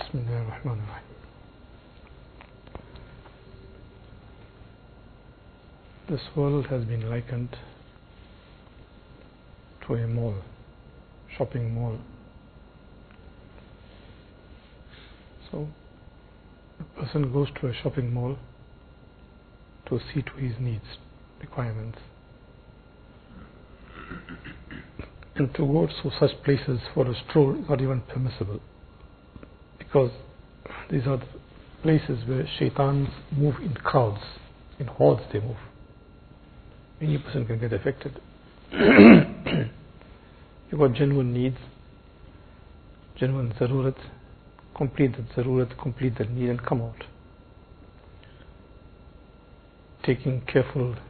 Bismillahirrahmanirrahim. This world has been likened to a mall, shopping mall. So, a person goes to a shopping mall to see to his needs, requirements. And to go to such places for a stroll is not even permissible, because these are the places where shaitans move in crowds, in hordes they move. Any person can get affected. You've got genuine needs, genuine zarurat, complete the zarurat, complete the need and come out. Taking care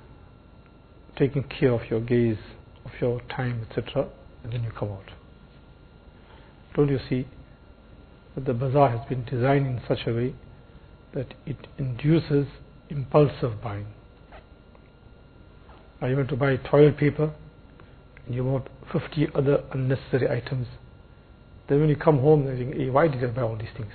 of your gaze, of your time, etc., and then you come out. Don't you see that the bazaar has been designed in such a way that it induces impulsive buying? Now you went to buy toilet paper and you bought 50 other unnecessary items. Then when you come home you think, hey, why did I buy all these things?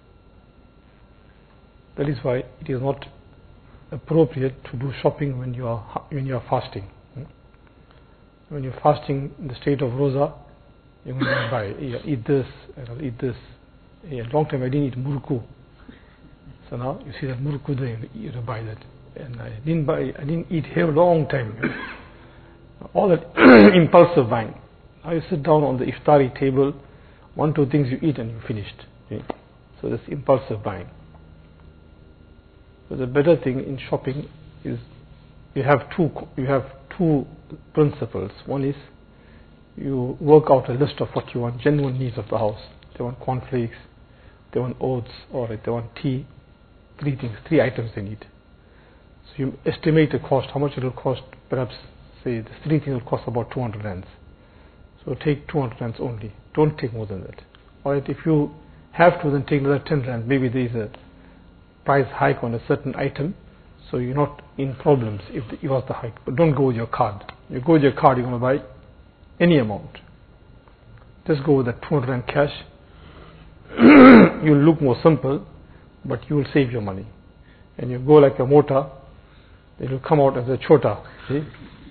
That is why it is not appropriate to do shopping when you are fasting. When you're fasting in the state of roza, you're going to buy, eat this, and I'll eat this. A long time I didn't eat murku. So now you see that murku there, you buy that. And I didn't eat here a long time. All that impulsive buying. Now you sit down on the iftari table, 1-2 things you eat and you're finished. Okay? So this impulsive buying. So the better thing in shopping is you have two principles. One is you work out a list of what you want, genuine needs of the house. They want cornflakes, they want oats, or they want tea. 3 things, 3 items they need. So you estimate the cost, how much it will cost. Perhaps say the 3 things will cost about 200 rands. So take 200 rands only. Don't take more than that. Alright, if you have to, then take another 10 rands. Maybe there is a price hike on a certain item, so you're not in problems if it was the hike. But don't go with your card. You go with your card, you're going to buy any amount. Just go with that 200 rand cash. You'll look more simple, but you will save your money. And you go like a mota, it will come out as a chota. See?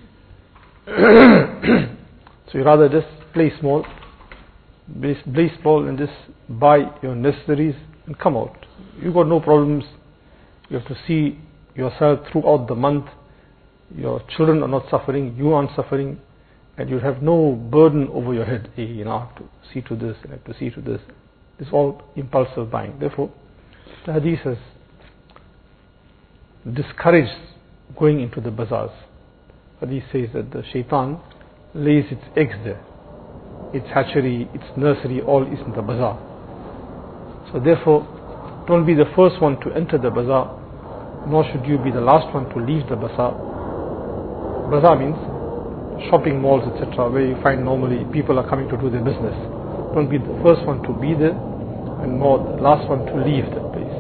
So you rather just play small and just buy your necessaries and come out. You've got no problems. You have to see yourself throughout the month. Your children are not suffering, you aren't suffering, and you have no burden over your head. Hey, I have to see to this, and I have to see to this. It's all impulsive buying. Therefore, the hadith has discouraged going into the bazaars. Hadith says that the shaitan lays its eggs there. Its hatchery, its nursery, all is in the bazaar. So therefore, don't be the first one to enter the bazaar, nor should you be the last one to leave the bazaar. Bazaar means shopping malls, etc., where you find normally people are coming to do their business. Don't be the first one to be there, and nor the last one to leave that place.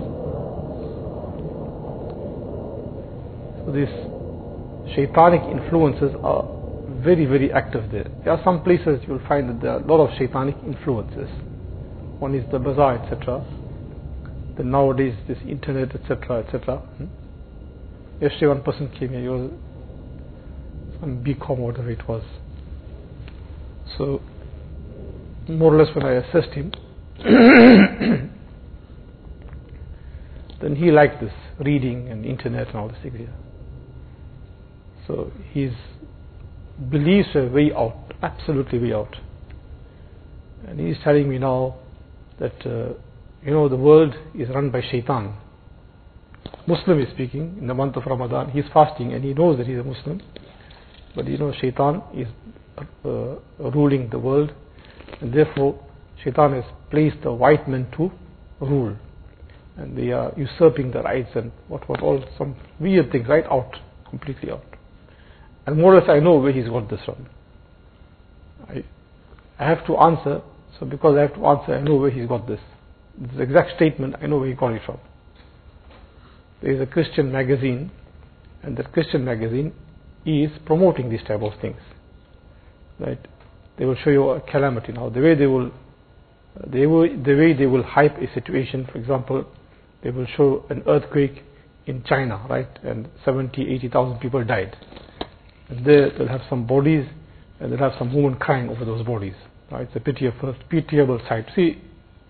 So these shaitanic influences are very, very active there. There are some places you will find that there are a lot of shaitanic influences. One is the bazaar, etc. Then nowadays this internet, etc., etc. Yesterday one person came here, he was some BCom, whatever it was. So more or less when I assessed him, then he liked this reading and internet and all this things here. So his beliefs are way out, absolutely way out. And he's telling me now that the world is run by shaitan. Muslim is speaking in the month of Ramadan. He's fasting and he knows that he's a Muslim, but shaitan is ruling the world, and therefore shaitan has placed the white men to rule, and they are usurping the rights and what all some weird things, right out, completely out. And more or less I know where he's got this from. I have to answer, so because I have to answer, I know where he's got this. This exact statement, I know where he got it from. There is a Christian magazine, and that Christian magazine is promoting these type of things. Right? They will show you a calamity now. The way they will The way they will hype a situation, for example, they will show an earthquake in China, right, and 70,000-80,000 people died. And they'll have some bodies, and they'll have some women crying over those bodies. Right? It's a pitiable sight. See,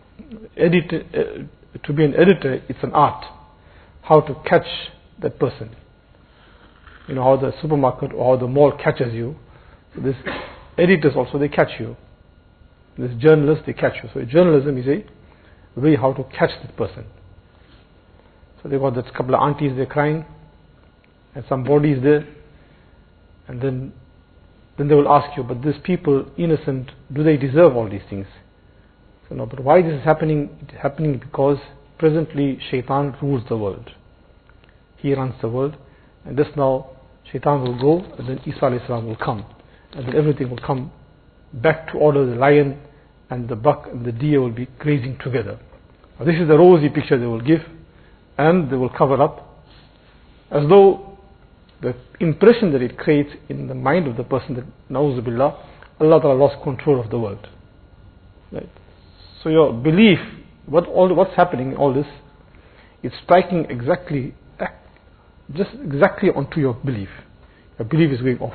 to be an editor, it's an art. How to catch that person. You know how the supermarket or how the mall catches you. So this editors also, they catch you. This journalists, they catch you. So journalism is a way how to catch that person. So they got that couple of aunties, they're crying, and some bodies there, and then they will ask you, but these people, innocent, do they deserve all these things? So no, but why this is happening? It is happening because presently Shaitan rules the world. He runs the world, and just now Shaitan will go, and then Isa alayhi salam will come, and then everything will come back to order. The lion and the buck and the deer will be grazing together. Now, this is the rosy picture they will give, and they will cover up as though the impression that it creates in the mind of the person that, na'udhu billah, Allah Ta'ala lost control of the world. Right? So your belief, what's happening in all this, it's striking just exactly onto your belief. Your belief is going off.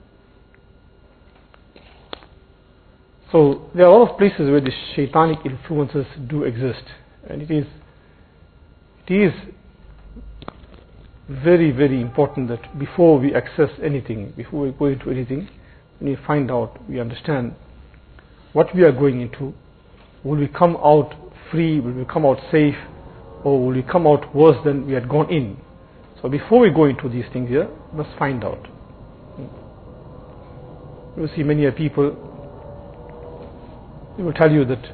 So there are a lot of places where the shaitanic influences do exist, and it is very, very important that before we access anything, before we go into anything, when we find out, we understand what we are going into. Will we come out free? Will we come out safe? Or will we come out worse than we had gone in? So before we go into these things here, we must find out. You see many people, they will tell you that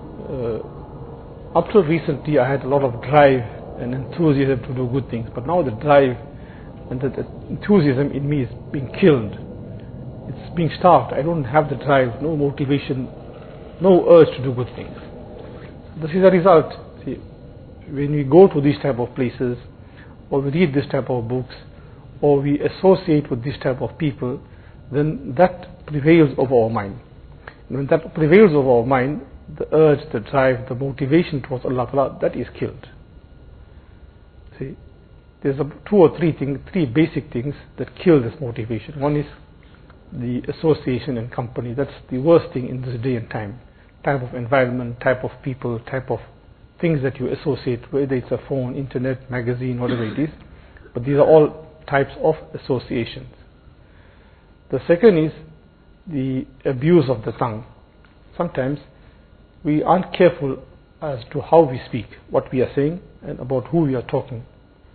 up till recently I had a lot of drive and enthusiasm to do good things, but now the drive and the enthusiasm in me is being killed. It's being starved. I don't have the drive, no motivation, no urge to do good things. This is a result. See, when we go to these type of places, or we read this type of books, or we associate with this type of people, then that prevails over our mind. And when that prevails over our mind, the urge, the drive, the motivation towards Allah Ta'ala, that is killed. See, there's two or three basic things that kill this motivation. One is the association and company. That's the worst thing in this day and time. Type of environment, type of people, type of things that you associate, whether it's a phone, internet, magazine, whatever it is. But these are all types of associations. The second is the abuse of the tongue. Sometimes we aren't careful as to how we speak, what we are saying, and about who we are talking.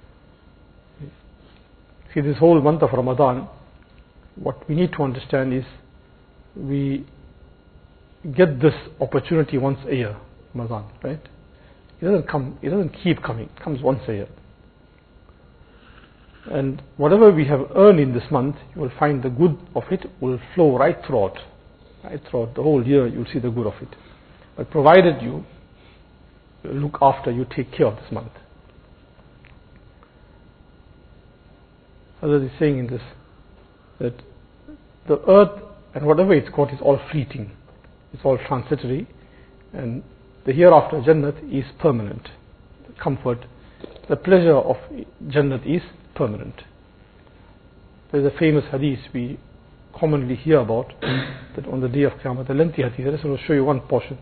See, this whole month of Ramadan, what we need to understand is we get this opportunity once a year, Ramadan, right? It doesn't keep coming, it comes once a year. And whatever we have earned in this month, you will find the good of it will flow right throughout the whole year. You will see the good of it. But provided you look after, you take care of this month. Hazrat is saying in this that the earth and whatever it's got is all fleeting, it's all transitory, and the hereafter Jannat is permanent. The comfort, the pleasure of Jannat is permanent. There is a famous hadith we commonly hear about that on the day of Qiyamah, the lengthy hadith. I just want to show you one portion.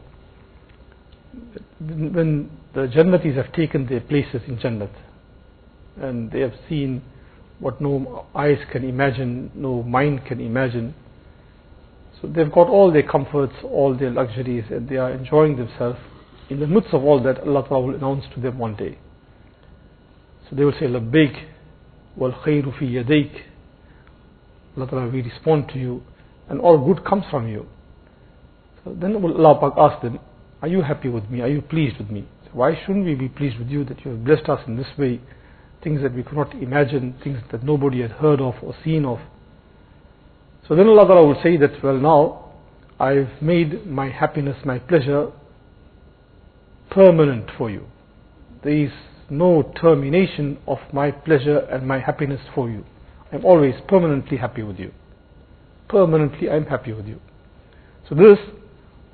When the Jannatis have taken their places in Jannat and they have seen what no eyes can imagine, no mind can imagine, so they've got all their comforts, all their luxuries, and they are enjoying themselves. In the midst of all that, Allah Ta'ala will announce to them one day. So they will say, Labbaik wal khayru fi yadayk. Allah Ta'ala will respond to you, and all good comes from you. So then Allah Pak ask them, are you happy with me? Are you pleased with me? So why shouldn't we be pleased with you that you have blessed us in this way? Things that we could not imagine, things that nobody had heard of or seen of. So then Allah Ta'ala will say that, well, now I've made my happiness, my pleasure permanent for you. There is no termination of my pleasure and my happiness for you. I'm always permanently happy with you. Permanently I'm happy with you. So this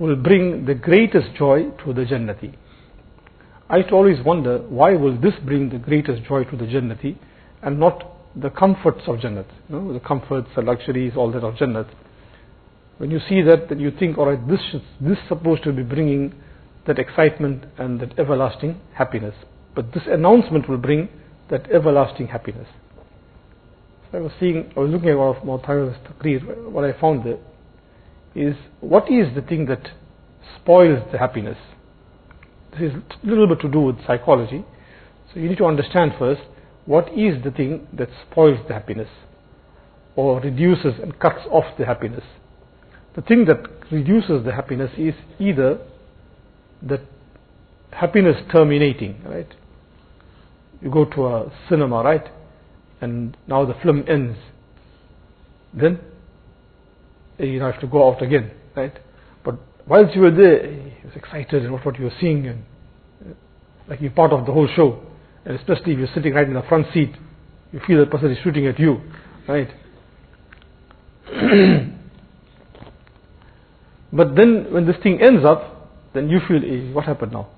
will bring the greatest joy to the Jannati. I used to always wonder, why will this bring the greatest joy to the Jannati and not the comforts of Jannat? The comforts, the luxuries, all that of Jannat. When you see that, then you think, alright, this is supposed to be bringing that excitement and that everlasting happiness. But this announcement will bring that everlasting happiness. So I was looking at one of Mu'tazila's taqreer. What I found there is, what is the thing that spoils the happiness? This is a little bit to do with psychology. So you need to understand first, what is the thing that spoils the happiness or reduces and cuts off the happiness? The thing that reduces the happiness is either that happiness terminating, right? You go to a cinema, right? And now the film ends. Then you have to go out again, right? But whilst you were there, you was excited about what you were seeing, and like you're part of the whole show. And especially if you're sitting right in the front seat, you feel the person is shooting at you, right? But then when this thing ends up, then you feel, hey, what happened now?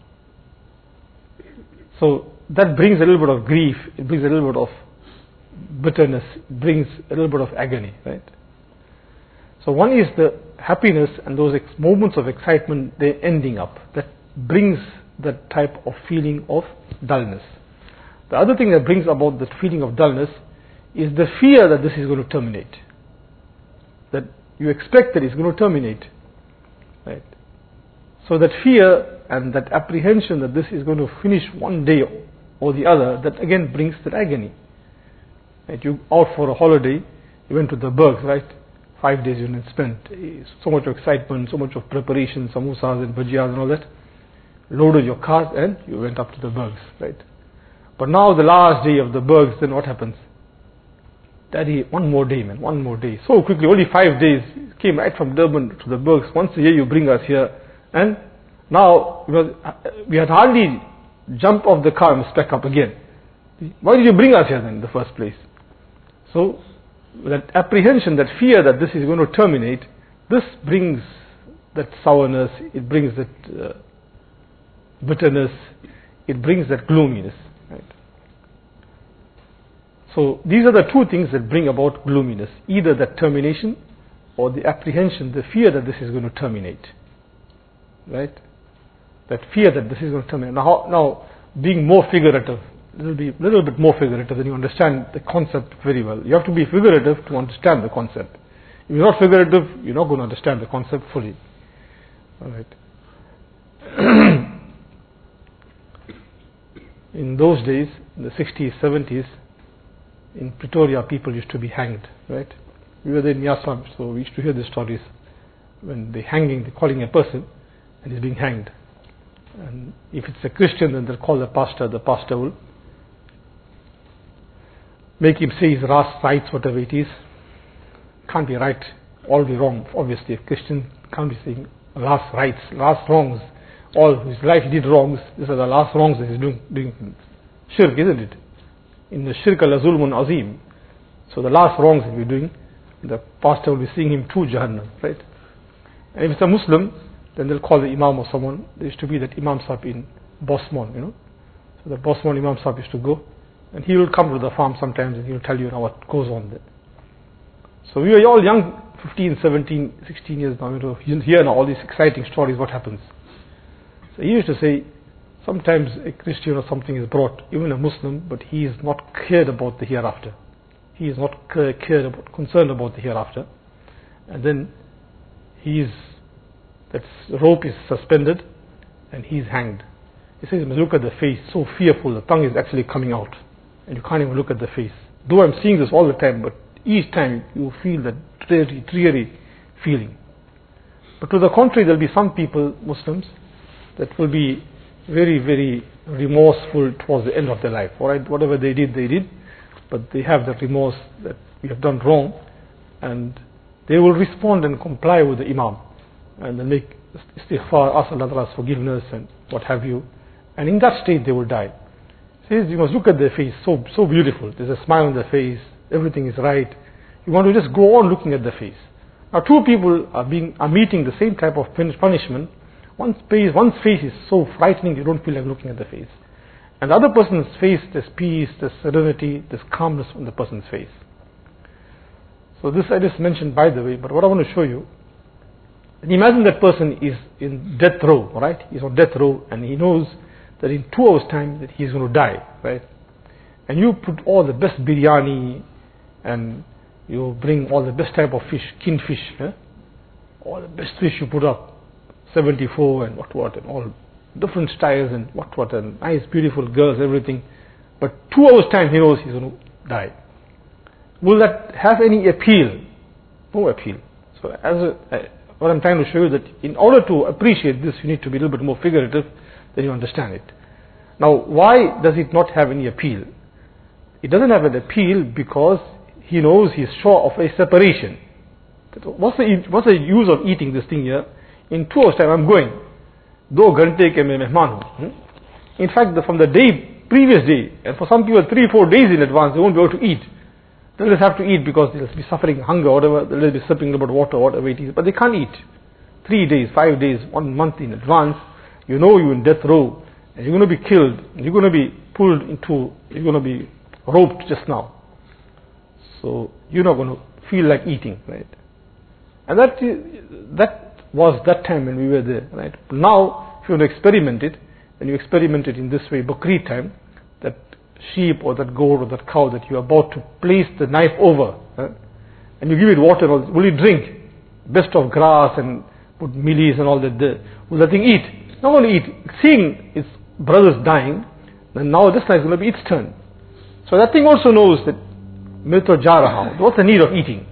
So that brings a little bit of grief, it brings a little bit of bitterness, it brings a little bit of agony, right? So one is the happiness and those moments of excitement, they're ending up. That brings that type of feeling of dullness. The other thing that brings about that feeling of dullness is the fear that this is going to terminate. That you expect that it's going to terminate. Right? So that fear and that apprehension that this is going to finish one day or the other, that again brings that agony. Right? You out for a holiday, you went to the Bergs, right? 5 days you spent, so much excitement, so much of preparation, samosas and bhajiyas and all that. Loaded your cars and you went up to the Bergs, right? But now the last day of the Bergs, then what happens? Daddy, one more day, man, one more day. So quickly, only 5 days, came right from Durban to the Bergs. Once a year you bring us here, and now we had hardly jumped off the car and spec up again. Why did you bring us here then in the first place? So that apprehension, that fear that this is going to terminate, this brings that sourness, it brings that bitterness, it brings that gloominess. Right? So these are the two things that bring about gloominess, either that termination or the apprehension, the fear that this is going to terminate. Right? That fear that this is going to terminate. Now being more figurative, little bit more figurative, then you understand the concept very well. You have to be figurative to understand the concept. If you're not figurative, you're not going to understand the concept fully. Alright. In those days, in the 60s, 70s, in Pretoria, people used to be hanged, right? We were there in Yassam, so we used to hear the stories when they're calling a person and he's being hanged. And if it's a Christian, then they'll call the pastor will make him say his last rites, whatever it is. Can't be right, all be wrong. Obviously, a Christian can't be saying last rites, last wrongs. All his life he did wrongs. These are the last wrongs that he's doing. Shirk, isn't it? In the shirk al-zulmun azim. So the last wrongs that we're doing, the pastor will be seeing him to Jahannam, right? And if it's a Muslim, then they'll call the Imam or someone. There used to be that Imam Sahib in Bosmont, So the Bosmont Imam Sahib used to go, and he will come to the farm sometimes and he will tell you what goes on there. So we were all young, 15, 17, 16 years now, you hear now all these exciting stories, what happens. So he used to say, sometimes a Christian or something is brought, even a Muslim, but he is not cared about the hereafter. He is not concerned about the hereafter. And then that rope is suspended and he is hanged. He says, look at the face, so fearful, the tongue is actually coming out. And you can't even look at the face. Though I'm seeing this all the time, but each time you feel that dreary feeling. But to the contrary, there will be some people, Muslims, that will be very, very remorseful towards the end of their life. Alright, whatever they did, but they have that remorse that we have done wrong, and they will respond and comply with the Imam, and then make istighfar, ask Allah's forgiveness and what have you, and in that state they will die. He says, you must look at their face, so beautiful. There's a smile on their face, everything is right. You want to just go on looking at the face. Now two people are meeting the same type of punishment. One's face is so frightening you don't feel like looking at the face. And the other person's face, there's peace, there's serenity, there's calmness on the person's face. So this I just mentioned by the way, but what I want to show you, imagine that person is in death row, right? He's on death row and he knows that in 2 hours time that he's going to die, right? And you put all the best biryani and you bring all the best type of fish, kingfish, all the best fish you put up, 74 and what and all different styles and what and nice beautiful girls, everything. But 2 hours time he knows he's going to die. Will that have any appeal? No appeal. So what I'm trying to show you that in order to appreciate this you need to be a little bit more figurative, then you understand it. Now why does it not have any appeal? It doesn't have an appeal because he knows he's sure of a separation. What's the use of eating this thing here? In 2 hours time I'm going. Do ghante ke main mehman hu. In fact, from the previous day, and for some people 3-4 days in advance, they won't be able to eat. They'll just have to eat because they'll be suffering hunger or whatever, they'll be sipping a little bit of water, whatever it is, but they can't eat. 3 days, 5 days, 1 month in advance, you know you're in death row, and you're going to be killed, you're going to be you're going to be roped just now. So you're not going to feel like eating, right? And that was that time when we were there, right? Now, if you want to experiment it, then you experiment it in this way, Bakri time, that sheep or that goat or that cow that you're about to place the knife over, right? And you give it water, will it drink? Best of grass and put mealies and all that there. Will that thing eat? Not going to eat. Seeing its brothers dying, then now this time is going to be its turn. So that thing also knows that Mito Jaraha, what's the need of eating?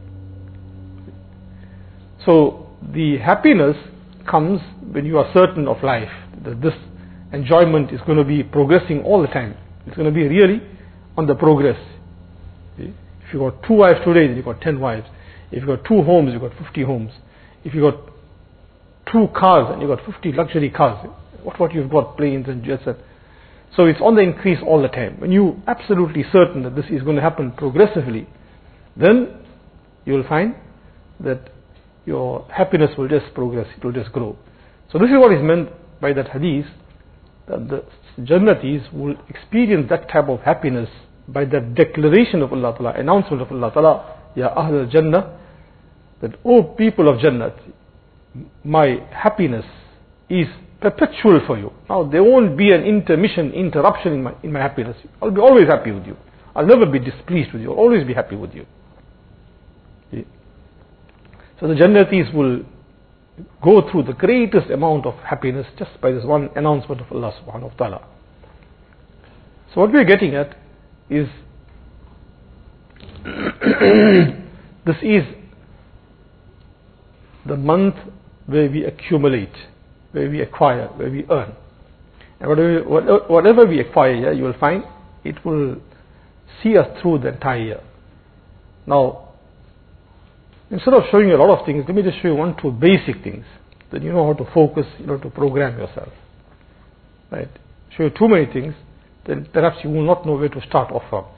So the happiness comes when you are certain of life, that this enjoyment is going to be progressing all the time. It's going to be really on the progress. If you got 2 wives today, then you got 10 wives. If you got 2 homes, you got 50 homes. If you got 2 cars, and you got 50 luxury cars. What you've got, planes and jets. So it's on the increase all the time. When you're absolutely certain that this is going to happen progressively, then you will find that your happiness will just progress, it will just grow. So this is what is meant by that hadith, that the Jannatis will experience that type of happiness by that declaration of Allah Ta'ala, announcement of Allah Ta'ala, Ya Ahl al-Jannah, that, O people of Jannat, my happiness is perpetual for you. Now there won't be an interruption in my happiness. I'll be always happy with you. I'll never be displeased with you. I'll always be happy with you. Yeah. So the Jannatis will go through the greatest amount of happiness just by this one announcement of Allah subhanahu wa ta'ala. So what we are getting at is this is the month where we accumulate, where we acquire, where we earn. And whatever we acquire here, you will find it will see us through the entire year. Now, instead of showing you a lot of things, let me just show you 1-2 basic things. Then you know how to focus, you know, to program yourself. Right? Show you too many things, then perhaps you will not know where to start off from.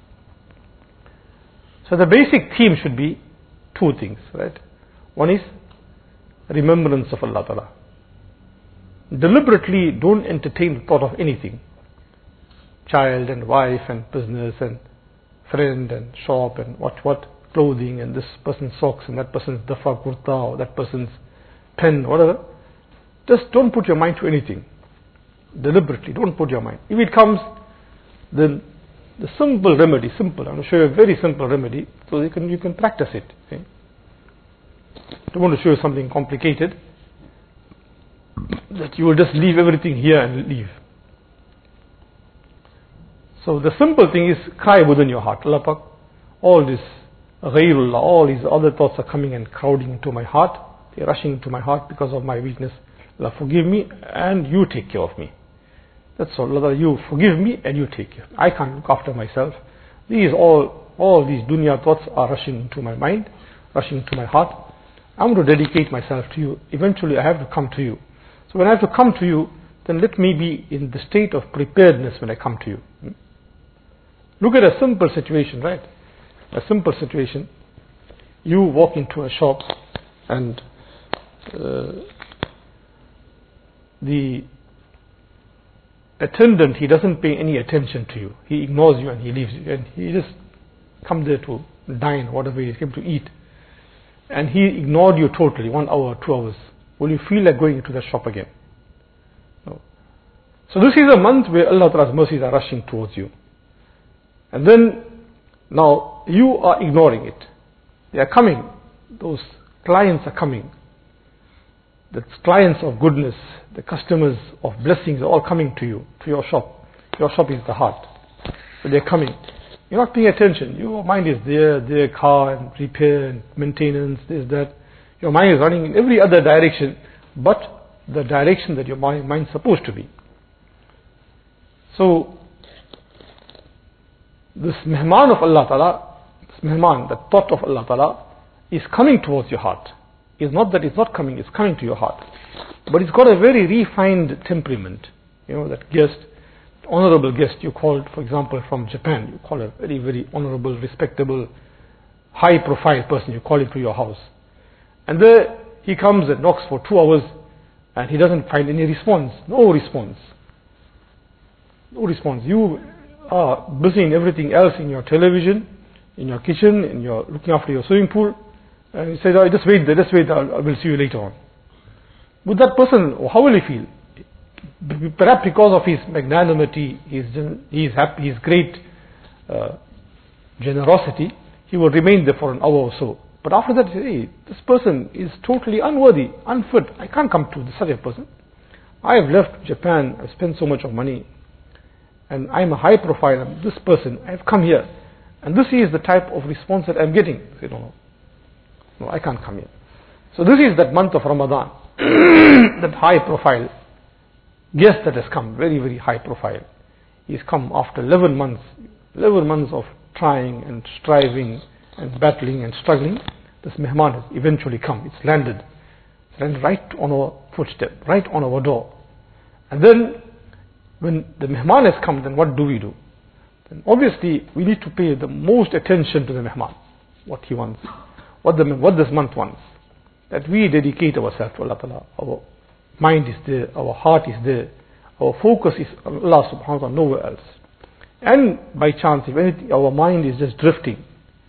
So the basic theme should be 2 things, right? One is remembrance of Allah Ta'ala. Deliberately don't entertain the thought of anything. Child and wife and business and friend and shop and what clothing and this person's socks and that person's dafa kurta or that person's pen, whatever. Just don't put your mind to anything. Deliberately, don't put your mind. If it comes, then the simple remedy, I'm going to show you a very simple remedy so you can practice it. Okay? I don't want to show you something complicated that you will just leave everything here and leave. So the simple thing is cry within your heart. Allah Pak, all this ghayrullah, all these other thoughts are coming and crowding into my heart. They're rushing into my heart because of my weakness. Allah, forgive me and you take care of me. That's all. Allah, you forgive me and you take care. I can't look after myself. These all these dunya thoughts are rushing into my mind, rushing into my heart. I'm going to dedicate myself to you. Eventually I have to come to you. So when I have to come to you, then let me be in the state of preparedness when I come to you. Look at a simple situation, right? A simple situation. You walk into a shop and the attendant, he doesn't pay any attention to you. He ignores you and he leaves you. And he just comes there to dine, whatever he came to eat. And he ignored you totally, 1 hour, 2 hours. Will you feel like going into the shop again? No. So this is a month where Allah Ta'ala's mercies are rushing towards you. And then, now, you are ignoring it. They are coming. Those clients are coming. The clients of goodness, the customers of blessings are all coming to you, to your shop. Your shop is the heart. So they are coming. You're not paying attention. Your mind is there, their car and repair and maintenance, this, that. Your mind is running in every other direction but the direction that your mind is supposed to be. So, this mehman of Allah Ta'ala, this mehman, the thought of Allah Ta'ala, is coming towards your heart. It's not that it's not coming, it's coming to your heart. But it's got a very refined temperament. You know, that guest, honorable guest you called, for example, from Japan, you call a very, very honorable, respectable, high profile person, you call him to your house. And there he comes and knocks for 2 hours and he doesn't find any response. No response. No response. You are busy in everything else, in your television, in your kitchen, in your looking after your swimming pool. And he says, oh, just wait, I will see you later on. With that person, how will he feel? Perhaps because of his magnanimity, his happy, his great generosity, he will remain there for an hour or so. But after that, hey, this person is totally unworthy, unfit. I can't come to such a person. I have left Japan, I've spent so much of money, and I'm a high profile. I'm this person, I've come here. And this is the type of response that I'm getting. I say, no, I can't come here. So this is that month of Ramadan, that high profile guest that has come, very, very high profile. He's come after 11 months of trying and striving and battling and struggling. This mehman has eventually come. It's landed right on our footstep, right on our door. And then when the mehman has come, then what do we do? Then obviously we need to pay the most attention to the mehman, what he wants, what this month wants. That we dedicate ourselves to Allah Ta'ala. Our mind is there, our heart is there, our focus is on Allah Subhanahu wa Ta'ala, nowhere else. And by chance, if anything, our mind is just drifting,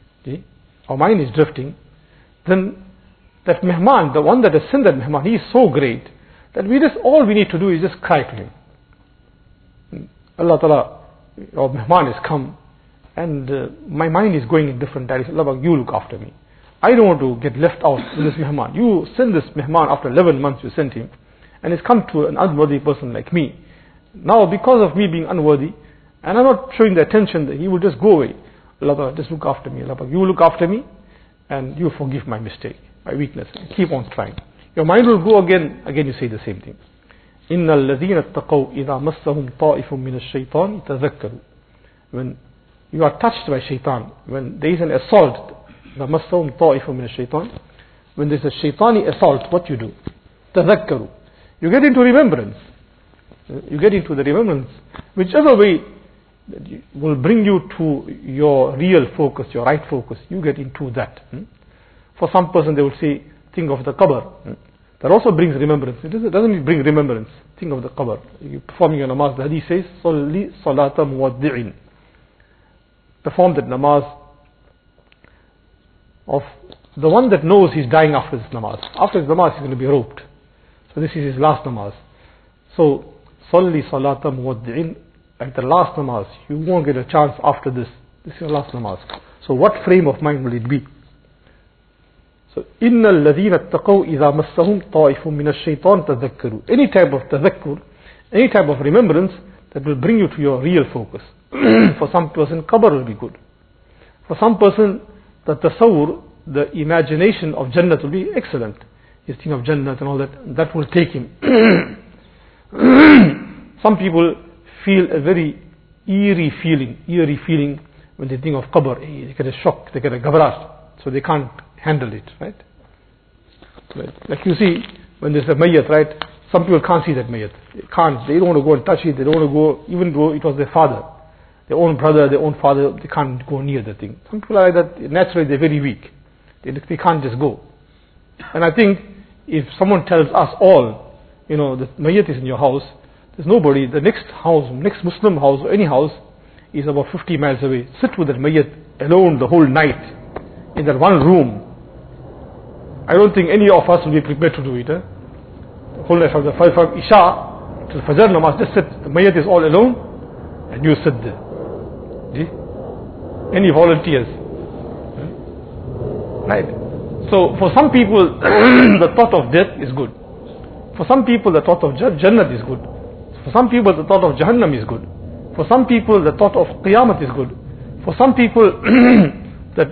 then that mehman, the one that has sent that mehman, he is so great that all we need to do is just cry to him. Allah Ta'ala, our mehman has come and my mind is going in different directions. Allah, you look after me. I don't want to get left out in this mehman. You send this mehman after 11 months, you sent him, and it's come to an unworthy person like me. Now, because of me being unworthy, and I'm not showing the attention, that he will just go away. Allah, just look after me. Allah, you look after me, and you forgive my mistake, my weakness. Keep on trying. Your mind will go again you say the same thing. إِنَّ الَّذِينَ اتَّقَوْا إِذَا مَسَّهُمْ طَائِفٌ مِّنَ الشَّيْطَانِ تَذَكَّرُوا. When you are touched by shaitan, when there is an assault, مَسَّهُمْ طَائِفٌ مِّنَ الشَّيْطَانِ, when there is a shaitani assault, what you do? تَذَكَّرُوا. You get into remembrance. You get into the remembrance. Whichever way that will bring you to your real focus, your right focus, you get into that. For some person they will say, think of the qabr. That also brings remembrance. It doesn't bring remembrance. Think of the qabr. You performing your namaz, the hadith says, Salli salata muwaddi'in. Perform that namaz of the one that knows he's dying after this namaz. After his namaz he's going to be roped. So this is his last namaz. So, Salli salata muwaddi'in. At the last namaz, you won't get a chance after this. This is your last namaz. So what frame of mind will it be? So, إِنَّ الَّذِينَ اتَّقَوْا إِذَا مَسَّهُمْ طَائِفٌ مِّنَ الشَّيْطَانِ تَذَكَّرُوا. Any type of tadhakkur, any type of remembrance that will bring you to your real focus. For some person, qabr will be good. For some person, the tasawwur, the imagination of Jannah will be excellent. His thing of Jannah and all that will take him. Some people feel a very eerie feeling when they think of qabr. They get a shock, they get a ghabrat, so they can't handle it, right? Like you see, when there's a mayyat, right? Some people can't see that mayyat. They don't want to go and touch it, they don't want to go, even though it was their father, their own brother, their own father, they can't go near the thing. Some people are like that, naturally they're very weak. They can't just go. And I think if someone tells us all, the mayyat is in your house, there's nobody, the next Muslim house or any house is about 50 miles away. Sit with that mayyat alone the whole night in that one room. I don't think any of us will be prepared to do it. The whole night from the Isha to the Fajr namaz, just sit. The mayyat is all alone and you sit there. Any volunteers? Right. So for some people the thought of death is good. For some people the thought of Jannah is good. For some people the thought of Jahannam is good. For some people the thought of Qiyamah is good. For some people that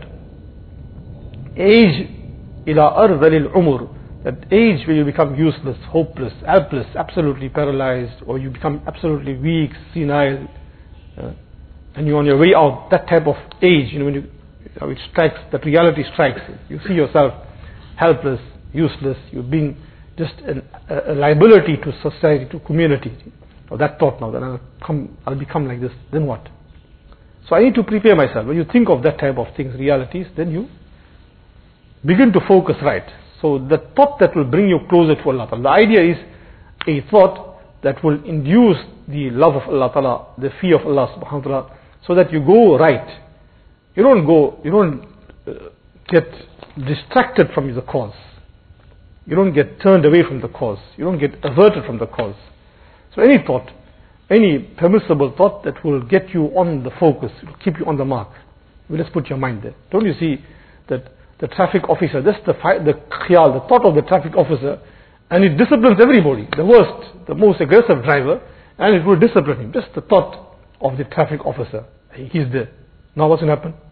age ila ardhalil umur, that age where you become useless, hopeless, helpless, absolutely paralyzed, or you become absolutely weak, senile, and you're on your way out, that type of age, when it strikes, that reality strikes you see yourself helpless, useless, you're being just a liability to society, to community. Or that thought now, that I'll become like this, then what? So I need to prepare myself. When you think of that type of things, realities, then you begin to focus right. So the thought that will bring you closer to Allah Ta'ala. The idea is a thought that will induce the love of Allah Ta'ala, the fear of Allah Subhanahu wa Ta'ala, so that you go right. You don't get distracted from the cause. You don't get turned away from the cause. You don't get averted from the cause. So any thought, any permissible thought that will get you on the focus, will keep you on the mark. Well, let's put your mind there. Don't you see that the traffic officer, that's the khayal, the thought of the traffic officer, and it disciplines everybody. The worst, the most aggressive driver, and it will discipline him. Just the thought of the traffic officer. He's there. Now what's going to happen?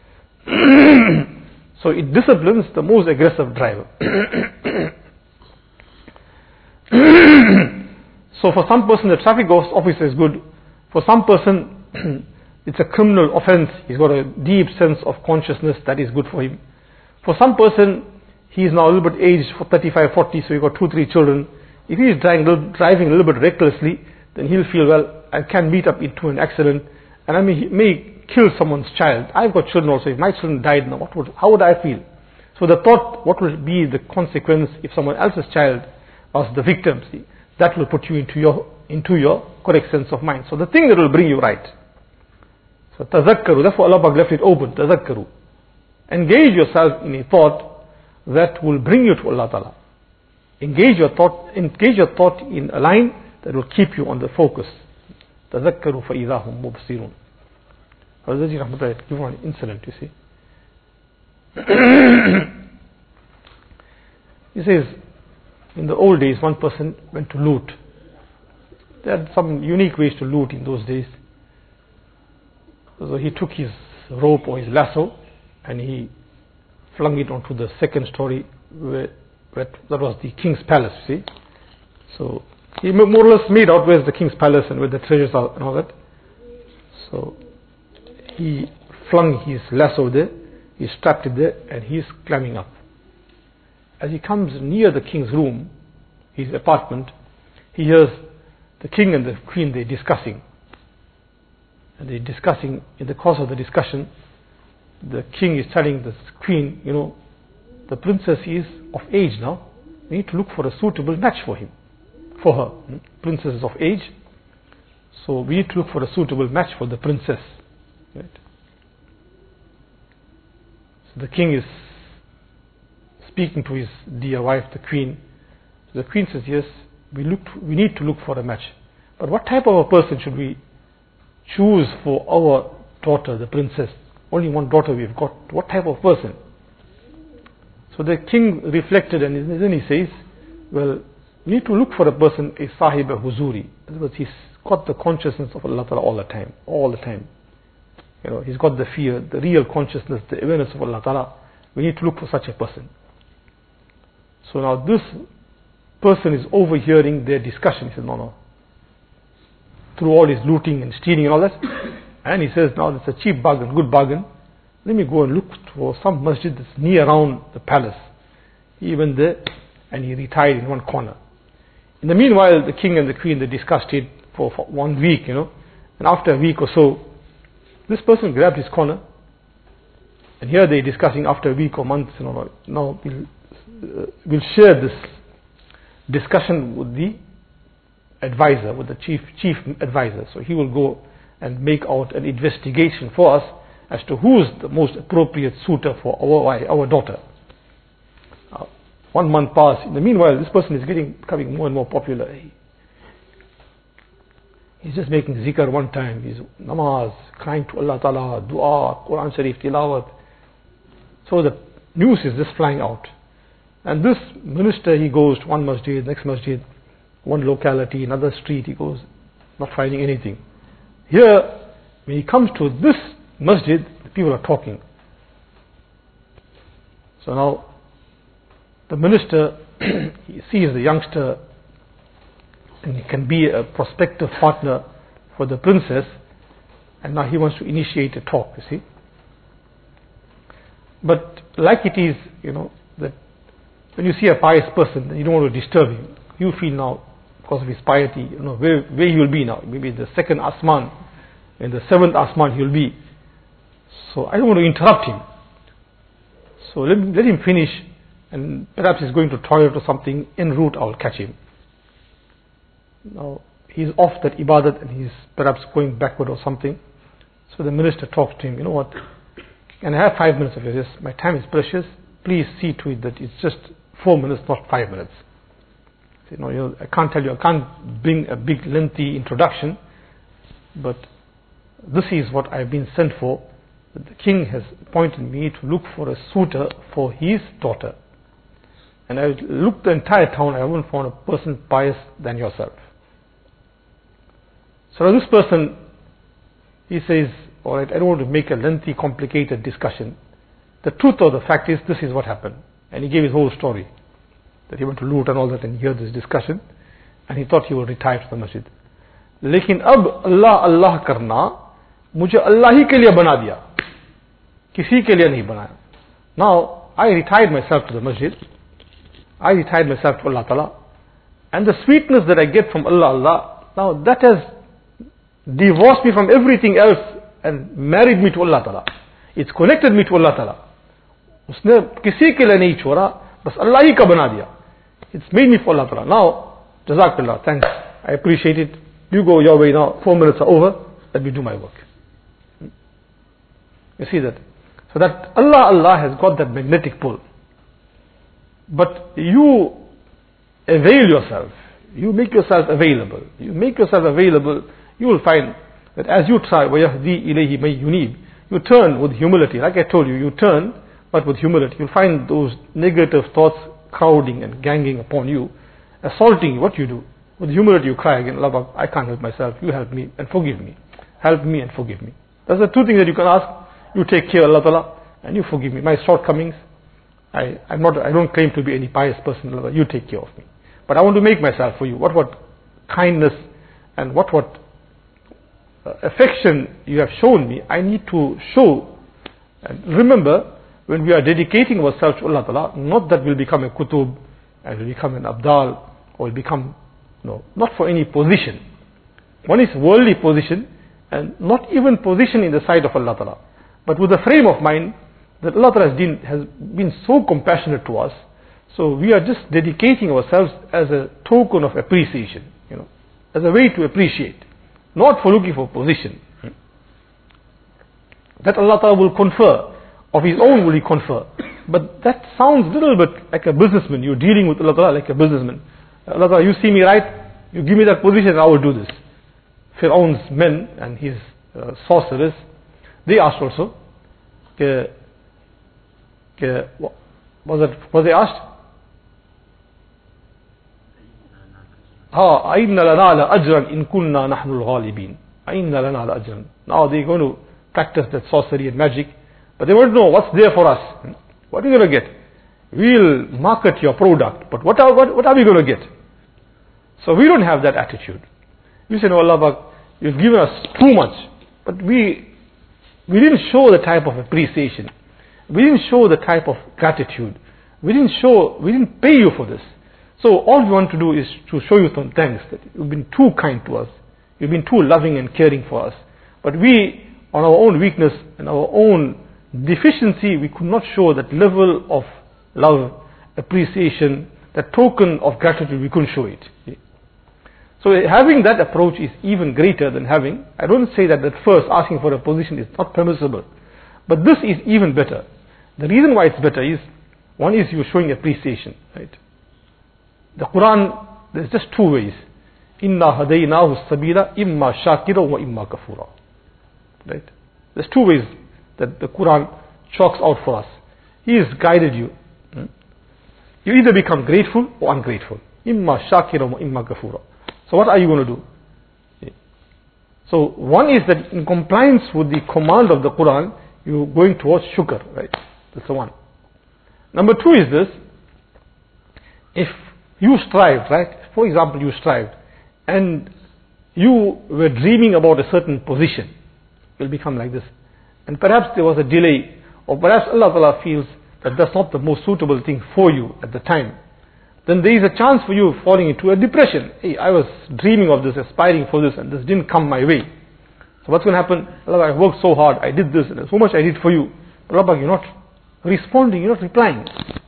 So it disciplines the most aggressive driver. So for some person the traffic officer is good. For some person it's a criminal offense. He's got a deep sense of consciousness that is good for him. For some person he is now a little bit aged, for 35, 40, so he's got 2-3 children. If he is driving a little bit recklessly, then he'll feel, well, I can meet up into an accident and I may kill someone's child. I've got children also. If my children died now, how would I feel? So the thought, what will be the consequence if someone else's child was the victim? See, that will put you into your correct sense of mind. So the thing that will bring you right. So tazakkaru, that's why Allah left it open. Tazakkaru. Engage yourself in a thought that will bring you to Allah Ta'ala. Engage your thought in a line that will keep you on the focus. Tazakkaru فَإِذَا هُمْ مُبْصِرُونَ. Hazrat Rahmatullah give one incident, you see. He says, in the old days, one person went to loot. There had some unique ways to loot in those days. So he took his rope or his lasso and he flung it onto the second story where that was the king's palace, you see. So he more or less made out where's the king's palace and where the treasures are and all that. So he flung his lasso there, he strapped it there, and he is climbing up. As he comes near the king's room, his apartment, he hears the king and the queen, they're discussing. And they're discussing, in the course of the discussion, the king is telling the queen, the princess is of age now. We need to look for a suitable match for her. Princess is of age, so we need to look for a suitable match for the princess. Right? So the king is speaking to his dear wife, the queen. So the queen says, yes, we need to look for a match. But what type of a person should we choose for our daughter, the princess? Only one daughter we've got. What type of person? So the king reflected and then he says, well, we need to look for a person, a sahib huzuri. In other words, he's got the consciousness of Allah Ta'ala all the time. He's got the fear, the real consciousness, the awareness of Allah Ta'ala. We need to look for such a person. So now this person is overhearing their discussion. He says, no. Through all his looting and stealing and all that. And he says, now it's a cheap bargain, good bargain. Let me go and look for some masjid that's near around the palace. He went there and he retired in one corner. In the meanwhile, the king and the queen, they discussed it for 1 week, And after a week or so, this person grabbed his corner And here they're discussing after a week or months, now we'll share this discussion with the advisor, with the chief advisor. So he will go and make out an investigation for us as to who is the most appropriate suitor for our daughter. 1 month passed. In the meanwhile, this person is becoming more and more popular. He's just making zikr one time, he's namaz, crying to Allah Ta'ala, dua, Quran Sharif, tilawat. So the news is just flying out. And this minister, he goes to one masjid, next masjid, one locality, another street, he goes, not finding anything. Here, when he comes to this masjid, the people are talking. So now, the minister, he sees the youngster, and he can be a prospective partner for the princess, and now he wants to initiate a talk, you see. But like it is, that when you see a pious person, you don't want to disturb him. You feel now, because of his piety, where he will be now. Maybe the second asman, in the seventh asman he will be. So I don't want to interrupt him. So let him finish, and perhaps he's going to toilet or something, en route I'll catch him. Now he's off that ibadat and he's perhaps going backward or something. So the minister talks to him, you know what, can I have 5 minutes of yours? My time is precious. Please see to it that it's just 4 minutes, not 5 minutes. So, I can't tell you, I can't bring a big lengthy introduction, but this is what I've been sent for. The king has appointed me to look for a suitor for his daughter. And I looked the entire town, I haven't found a person pious than yourself. So this person, he says, alright, I don't want to make a lengthy, complicated discussion. The truth of the fact is, this is what happened. And he gave his whole story. That he went to loot and all that, and he heard this discussion. And he thought he would retire to the masjid. Lekin ab Allah karna, mujhe Allah hi ke liye bana diya. Kisi ke liye nahi banaya. Now, I retired myself to the masjid. I retired myself to Allah Ta'ala. And the sweetness that I get from Allah, now that has divorced me from everything else and married me to Allah Ta'ala. It's connected me to Allah Ta'ala. Usne kisi ke liye nahi chora, bas Allah hi ka bana diya. It's made me for Allah Ta'ala. Now, Jazakallah, thanks. I appreciate it. You go your way now. 4 minutes are over. Let me do my work. You see that? So that Allah has got that magnetic pull. But you avail yourself. You make yourself available. You make yourself available. You will find that as you try, وَيَهْدِي إِلَيْهِ مَن يُنِيبُ, you turn with humility. Like I told you, you turn, but with humility. You'll find those negative thoughts crowding and ganging upon you, assaulting you. What you do? With humility you cry again, Allah, I can't help myself. You help me and forgive me. Help me and forgive me. That's the two things that you can ask. You take care, Allah Ta'ala, and you forgive me. My shortcomings, I don't claim to be any pious person, Allah. You take care of me. But I want to make myself for you. What kindness and what affection you have shown me, I need to show. And remember, when we are dedicating ourselves to Allah Ta'ala, not that we'll become a kutub and we'll become an abdal or we'll become, not for any position. One is worldly position and not even position in the sight of Allah Ta'ala. But with the frame of mind that Allah Ta'ala has been so compassionate to us, so we are just dedicating ourselves as a token of appreciation, as a way to appreciate, not for looking for position. That Allah Ta'ala will confer. Of His own will He confer. But that sounds a little bit like a businessman. You're dealing with Allah Ta'ala like a businessman. Allah Ta'ala, you see me right, you give me that position, I will do this. Fir'aun's men and his sorcerers, they asked also, was they asked? أَيْنَ لَنَا لَأَجْرًا إِن كُنَّا نَحْنُ الْغَالِبِينَ أَيْنَ لَنَا لَأَجْرًا. Now they're going to practice that sorcery and magic. But they want to know what's there for us. What are you going to get? We'll market your product, but what are we going to get? So we don't have that attitude. You say, no, Allah, you've given us too much. But we didn't show the type of appreciation. We didn't show the type of gratitude. We didn't pay you for this. So all we want to do is to show you some thanks that you've been too kind to us. You've been too loving and caring for us. But we, on our own weakness and our own deficiency, we could not show that level of love, appreciation, that token of gratitude, we couldn't show it. So having that approach is even greater than having, I don't say that at first asking for a position is not permissible, but this is even better. The reason why it's better is, one is you're showing appreciation, right? The Quran, there's just two ways. Inna hadaynahu sabila imma shakira wa imma kafura. Right? There's two ways that the Quran chalks out for us. He has guided you. You either become grateful or ungrateful. Imma shakira wa imma kafura. So what are you going to do? So one is that in compliance with the command of the Quran, you're going towards shukr, right? That's the one. Number two is this: if you strived, right? For example, you strived and you were dreaming about a certain position, it will become like this. And perhaps there was a delay, or perhaps Allah Ta'ala feels that that's not the most suitable thing for you at the time. Then there is a chance for you falling into a depression. Hey, I was dreaming of this, aspiring for this, and this didn't come my way. So what's going to happen? Allah, I worked so hard, I did this, and so much I did for you. But Allah, you're not responding, you're not replying.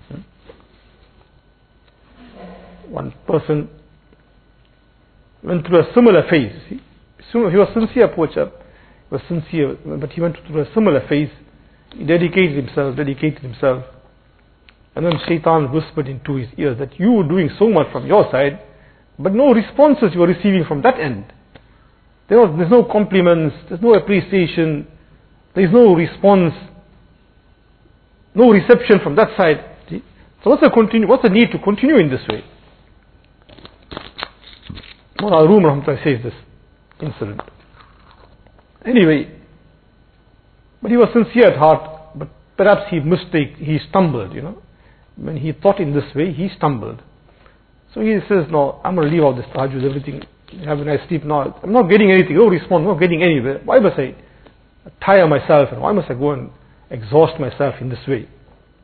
One person went through a similar phase. He was sincere, poor chap. He was sincere, but he went through a similar phase. He dedicated himself. And then Shaitan whispered into his ears that you were doing so much from your side, but no responses you were receiving from that end. There's no compliments, there's no appreciation, there's no response, no reception from that side. So what's the need to continue in this way? Mullah Room Rahmatullah says this incident. Anyway, but he was sincere at heart, but perhaps he stumbled, When he thought in this way, he stumbled. So he says, no, I'm going to leave out this tahajjud, everything, have a nice sleep now. I'm not getting anything, no response, not getting anywhere. Why must I tire myself, and why must I go and exhaust myself in this way?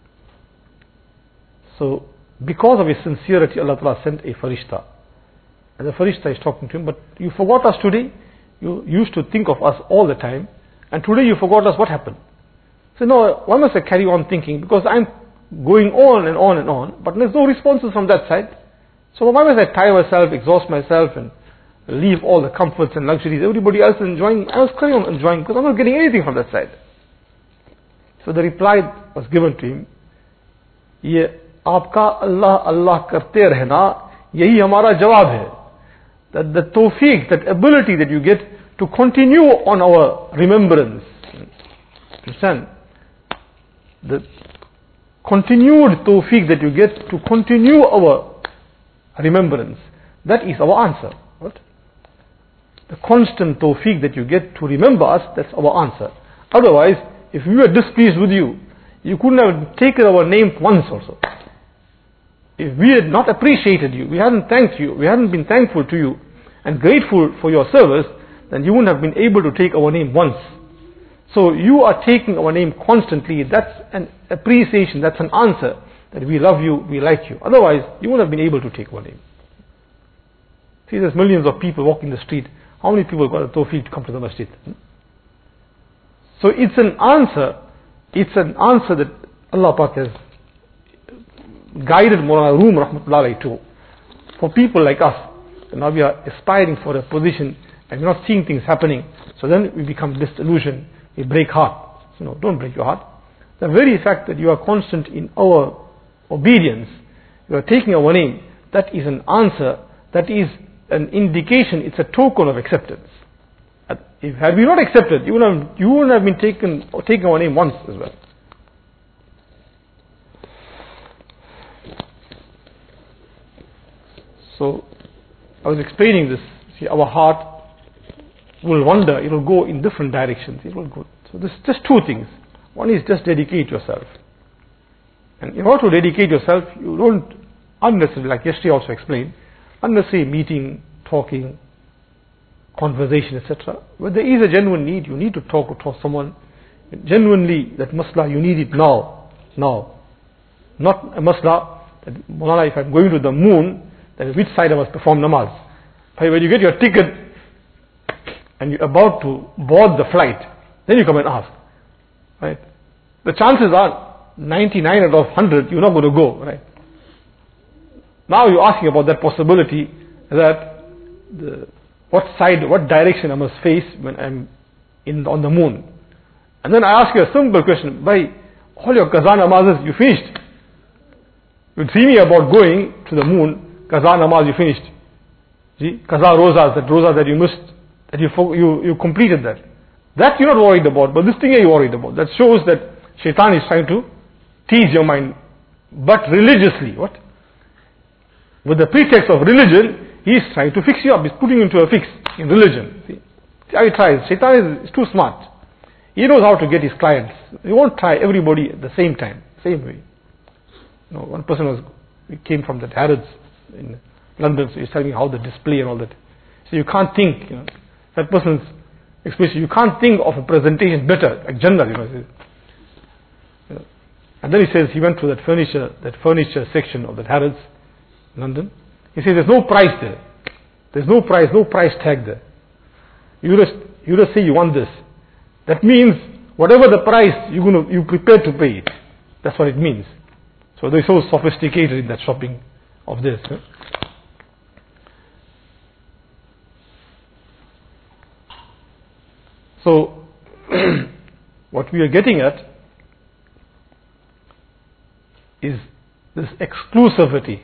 So, because of his sincerity, Allah Ta'ala sent a farishta. And the farishta is talking to him, but you forgot us today. You used to think of us all the time, and today you forgot us. What happened? So no, why must I carry on thinking? Because I'm going on and on and on, but there's no responses from that side. So why must I tire myself, exhaust myself, and leave all the comforts and luxuries everybody else is enjoying? I was carrying on enjoying because I'm not getting anything from that side. So the reply was given to him, ये आपका अल्लाह अल्लाह करते रहना यही हमारा जवाब है. That the tawfiq, that ability that you get to continue on our remembrance. Understand? The continued tawfiq that you get to continue our remembrance. That is our answer. What? The constant tawfiq that you get to remember us, that's our answer. Otherwise, if we were displeased with you, you couldn't have taken our name once or so. If we had not appreciated you, we hadn't thanked you, we hadn't been thankful to you and grateful for your service, then you wouldn't have been able to take our name once. So you are taking our name constantly. That's an appreciation, that's an answer that we love you, we like you. Otherwise, you wouldn't have been able to take our name. See, there's millions of people walking the street. How many people got a tawfiq to come to the masjid? So it's an answer that Allah Pak has guided Mullah Room Rahmatullahi to, for people like us. And now we are aspiring for a position and we're not seeing things happening. So then we become disillusioned, we break heart. So no, don't break your heart. The very fact that you are constant in our obedience, you are taking our name, that is an answer, that is an indication, it's a token of acceptance. If had we not accepted, you wouldn't have been taking our name once as well. So I was explaining this. See, our heart will wander, it will go in different directions. It will go. So there's just two things. One is just dedicate yourself. And in order to dedicate yourself, you don't unnecessarily, like yesterday also explained, unnecessary meeting, talking, conversation, etc. When there is a genuine need, you need to talk to someone. Genuinely, that masla, you need it now. Not a masla that, Maulana, if I'm going to the moon, then which side I must perform namaz. When you get your ticket and you're about to board the flight, then you come and ask. Right? the chances are 99 out of 100 you're not going to go, right? Now you're asking about that possibility that what direction I must face when I'm on the moon. And then I ask you a simple question: by all your qaza namazes you finished. You see me about going to the moon, qaza namaz you finished. See, qaza rozas, that roza that you missed, that you completed that. That you're not worried about, but this thing you're worried about. That shows that shaitan is trying to tease your mind, but religiously. What? With the pretext of religion, he is trying to fix you up. He's putting you into a fix in religion. See how he tries. Shaitan is too smart. He knows how to get his clients. He won't try everybody at the same time, same way. You know, one person came from that Harrods in London, so he's telling me how the display and all that. So you can't think, you know, that person's expression, you can't think of a presentation better, like Jannah, you know. And then he says he went to that furniture section of that Harrods, London. He says there's no price there. There's no price tag there. You just say you want this. That means whatever the price you prepared to pay it. That's what it means. So they're so sophisticated in that shopping of this. So what we are getting at is this exclusivity,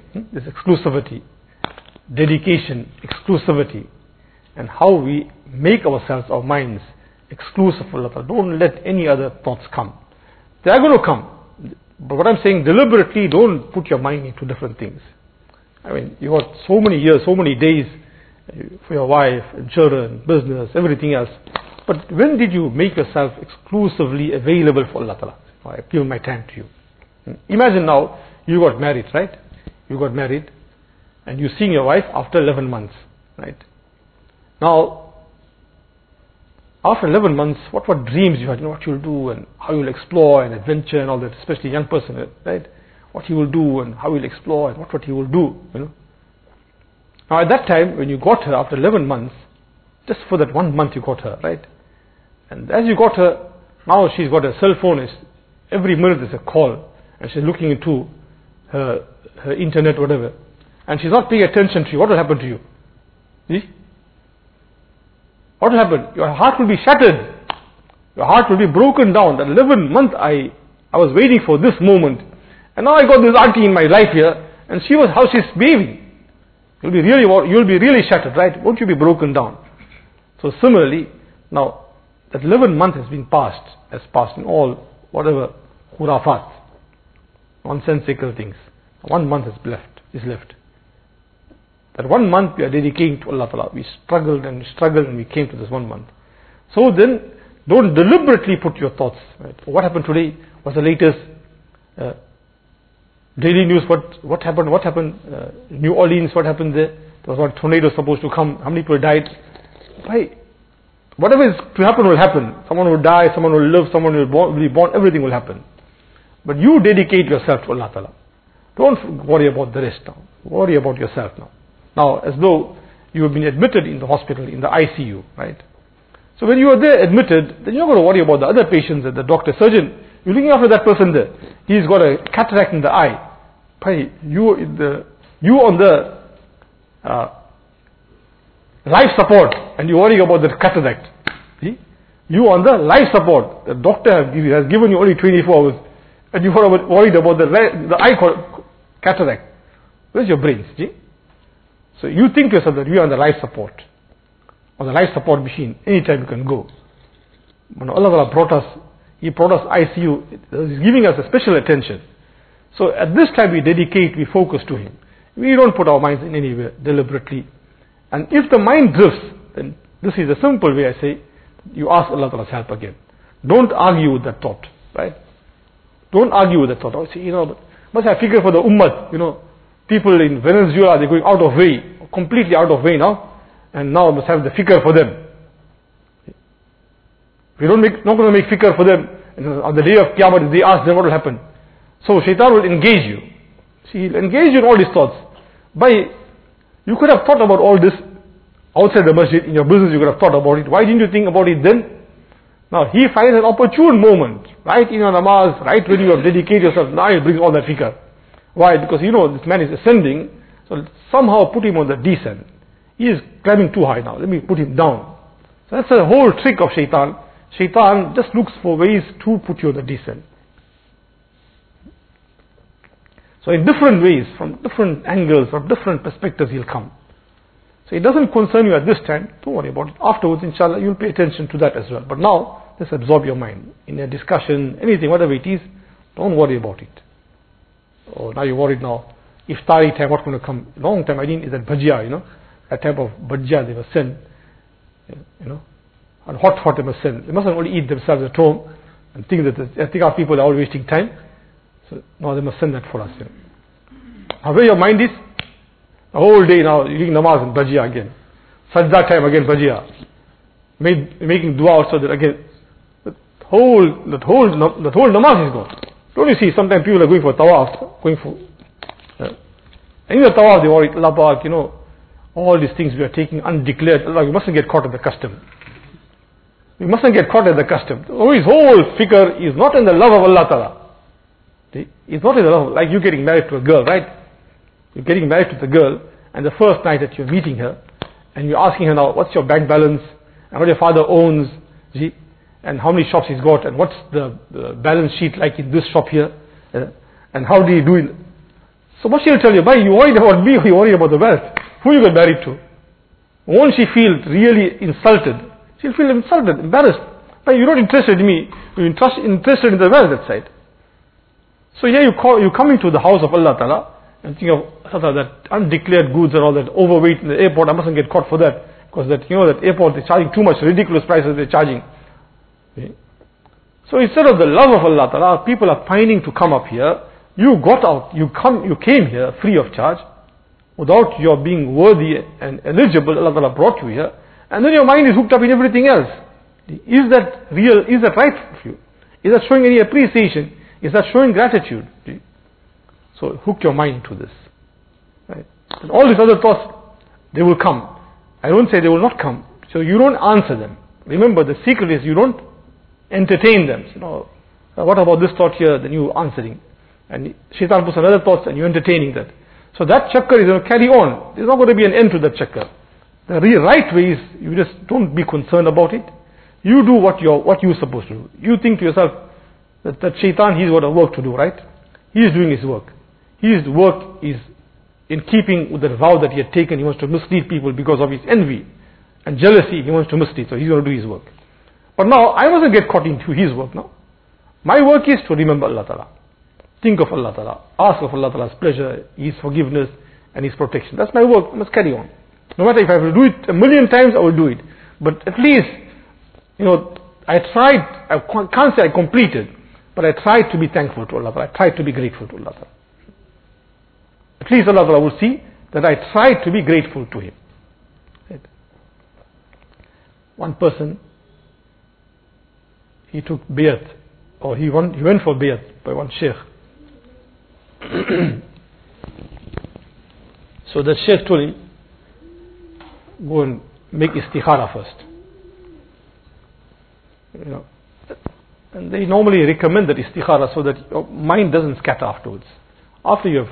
dedication, exclusivity, and how we make ourselves, our minds, exclusive for Allah. Don't let any other thoughts come. They are going to come. But what I'm saying, deliberately don't put your mind into different things. I mean, you got so many years, so many days for your wife and children, business, everything else. But when did you make yourself exclusively available for Allah Ta'ala? I've given my time to you. Imagine now, you got married, right? You got married and you're seeing your wife after 11 months, right? Now, after 11 months, what dreams you had, you know, what you'll do and how you'll explore and adventure and all that, especially a young person, right? What he will do and how he'll explore and what he will do, you know. Now at that time, when you got her after 11 months, just for that 1 month you got her, right? And as you got her, now she's got a cell phone, every minute there's a call, and she's looking into her internet, whatever, and she's not paying attention to you. What will happen to you? See? What will happen? Your heart will be shattered. Your heart will be broken down. That 11 month I was waiting for this moment, and now I got this auntie in my life here, and how she's behaving. You'll be really shattered, right? Won't you be broken down? So similarly, now that 11 month has passed in all whatever khurafat, nonsensical things. 1 month is left. That 1 month we are dedicating to Allah Ta'ala. We struggled and we came to this 1 month. So then, don't deliberately put your thoughts, right? What happened today? What's the latest daily news? What happened? New Orleans, what happened there? There was one tornado supposed to come. How many people died? Whatever is to happen will happen. Someone will die, someone will live, someone will be born, everything will happen. But you dedicate yourself to Allah Ta'ala. Don't worry about the rest now. Worry about yourself now. Now, as though you have been admitted in the hospital, in the ICU, right? So when you are there admitted, then you're not going to worry about the other patients and the doctor, surgeon. You're looking after that person there. He's got a cataract in the eye. You on the life support, and you worry about the cataract. See? You on the life support. The doctor has given you only 24 hours, and you are worried about the eye cataract. Where's your brains? See? So you think to yourself that you are on the life support, on the life support machine. Anytime you can go. When Allah brought us, He brought us ICU. He's giving us a special attention. So at this time we focus to Him. We don't put our minds in anywhere deliberately. And if the mind drifts, then this is a simple way I say, you ask Allah Ta'ala's help again. Don't argue with that thought, right? Don't argue with that thought. I say, must have figure for the ummah, people in Venezuela, they're going out of way, completely out of way now, and now must have the fikr for them. If you not going to make fikr for them, on the day of Qiyamah, if they ask them what will happen. So shaitan will engage you. See, he'll engage you in all these thoughts. You could have thought about all this outside the masjid, in your business you could have thought about it. Why didn't you think about it then? Now he finds an opportune moment, right in your namaz, right when you have dedicated yourself, now he brings all that fikr. Why? Because this man is ascending, so somehow put him on the descent. He is climbing too high now, let me put him down. So that's the whole trick of shaitan. Shaitan just looks for ways to put you on the descent. So in different ways, from different angles, from different perspectives he'll come. So it doesn't concern you at this time, don't worry about it. Afterwards, inshallah, you'll pay attention to that as well. But now, just absorb your mind. In a discussion, anything, whatever it is, don't worry about it. Oh, now you're worried now. Iftari time, what's going to come? Long time, I didn't, is that bhajia, that type of bhajia they must send, and hot they must send. They mustn't only eat themselves at home and think that our people are all wasting time. So now they must send that for us. Now where your mind is, the whole day now, you're doing namaz and bhajia again. Sajda time again, bhajia. Making dua also that again. That whole namaz is gone. Don't you see, sometimes people are going for tawaf, and in the tawaf they worry, Allah Pak, all these things we are taking undeclared. Allah, you mustn't get caught at the custom. You mustn't get caught at the custom. His whole fikr is not in the love of Allah Ta'ala. It's not in the love, like you getting married to a girl, right? You're getting married to the girl, and the first night that you're meeting her, and you're asking her now, what's your bank balance, and what your father owns, and how many shops he's got, and what's the balance sheet like in this shop here, and how do you do it? So what she'll tell you, you worried about me or you worried about the wealth? Who you get married to? Won't she feel really insulted? She'll feel insulted, embarrassed. But you're not interested in me, you're interested in the wealth that side. So here you come into the house of Allah Ta'ala and think of that undeclared goods and all that overweight in the airport. I mustn't get caught for that, because that airport is charging too much, ridiculous prices they're charging. So instead of the love of Allah Ta'ala, people are pining to come up here. You got out, you came here free of charge, without your being worthy and eligible. Allah Ta'ala brought you here, and then your mind is hooked up in everything else. Is that real? Is that right for you? Is that showing any appreciation? Is that showing gratitude? So hook your mind to this. Right? And all these other thoughts, they will come. I don't say they will not come. So you don't answer them. Remember, the secret is you don't entertain them. What about this thought here? Then you answering. And shaitan puts another thought and you're entertaining that. So that chakkar is going to carry on. There's not going to be an end to that chakkar. The right way is, you just don't be concerned about it. You do what you're supposed to do. You think to yourself, that shaitan, he's got a work to do, right? He is doing his work. His work is in keeping with the vow that he had taken. He wants to mislead people because of his envy and jealousy. He wants to mislead, so he's going to do his work. But now, I mustn't get caught into his work now. My work is to remember Allah Ta'ala. Think of Allah Ta'ala. Ask of Allah Ta'ala's pleasure, His forgiveness and His protection. That's my work. I must carry on. No matter if I have to do it 1,000,000 times, I will do it. But at least, I tried. I can't say I completed, but I tried to be thankful to Allah Ta'ala. I tried to be grateful to Allah Ta'ala. At least Allah Ta'ala will see that I tried to be grateful to Him. Right? One person, he took bayat, or he went for bayat by one sheikh. So the sheikh told him, go and make istikhara first. And they normally recommend that istikhara so that your mind doesn't scatter afterwards. After you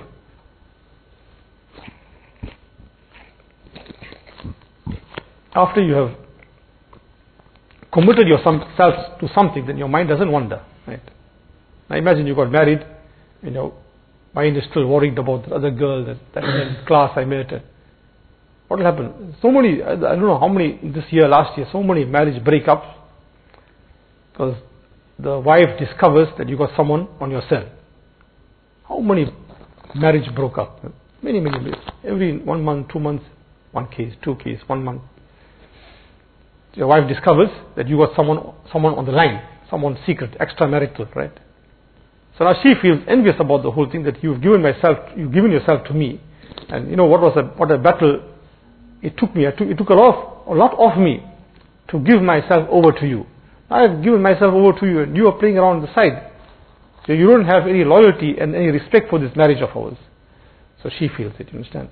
have committed yourself to something, then your mind doesn't wander. Right? Now imagine you got married, mind is still worried about the other girl that class I met. What will happen? So many, I don't know how many this year, last year, so many marriage breakups, because the wife discovers that you got someone on your cell. How many marriage broke up? Many. Every 1 month, 2 months, one case, 2 cases, 1 month. Your wife discovers that you got someone on the line, someone secret, extramarital, right? So now she feels envious about the whole thing, that you've given yourself to me, and what a battle it took me. It took a lot of me to give myself over to you. I have given myself over to you, and you are playing around the side. So you don't have any loyalty and any respect for this marriage of ours. So she feels it. You understand?